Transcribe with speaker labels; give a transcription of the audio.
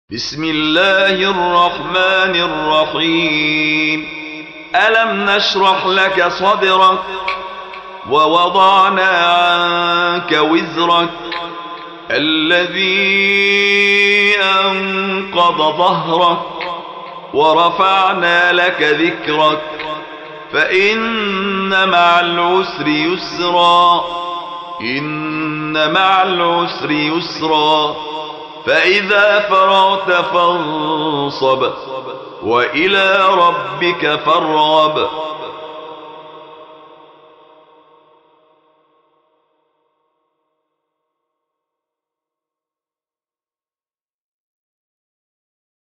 Speaker 1: بسم الله الرحمن الرحيم. ألم نشرح لك صدرك ووضعنا عنك وزرك الذي أنقض ظهرك ورفعنا لك ذكرك فإن مع العسر يسرا إن مع العسر يسرا فإذا فرغت فانصب وإلى ربك فارغب.